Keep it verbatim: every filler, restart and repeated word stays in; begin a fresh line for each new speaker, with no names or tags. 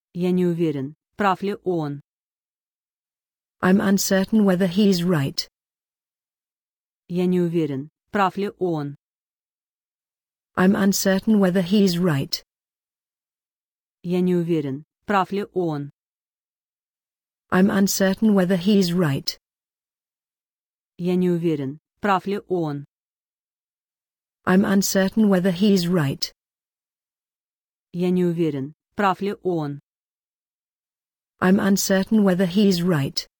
Я не уверен, прав ли он.
I'm uncertain whether he's right.
Я не уверен, прав ли он.
I'm uncertain whether he's right.
Я не уверен, прав ли он.
I'm uncertain whether he's right.
Я не уверен, прав ли он.
I'm uncertain whether he's right.
Я не уверен, прав ли он.
I'm uncertain whether he's right.